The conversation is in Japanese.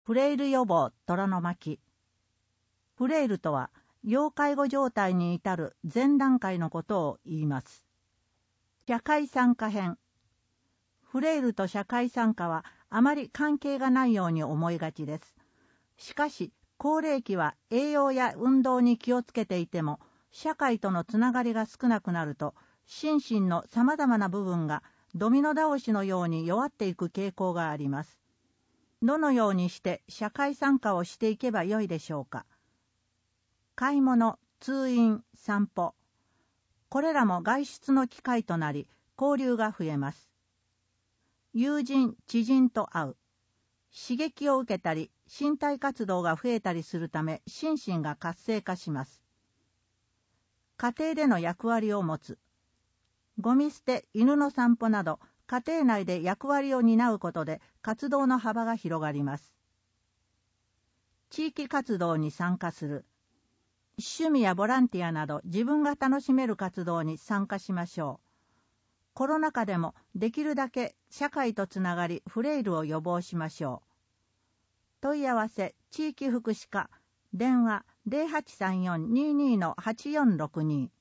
フレイル予防虎の巻。フレイルとは、要介護状態に至る前段階のことを言います。社会参加編。フレイルと社会参加はあまり関係がないように思いがちです。しかし、高齢期は栄養や運動に気をつけていても、社会とのつながりが少なくなると、心身の様々な部分がドミノ倒しのように弱っていく傾向があります。どのようにして社会参加をしていけばよいでしょうか。買い物、通院、散歩。これらも外出の機会となり、交流が増えます。友人、知人と会う。刺激を受けたり、身体活動が増えたりするため、心身が活性化します。家庭での役割を持つ。ゴミ捨て、犬の散歩など、家庭内で役割を担うことで活動の幅が広がります。地域活動に参加する。趣味やボランティアなど自分が楽しめる活動に参加しましょう。コロナ禍でもできるだけ社会とつながりフレイルを予防しましょう。問い合わせ地域福祉課電話 0834-22-8462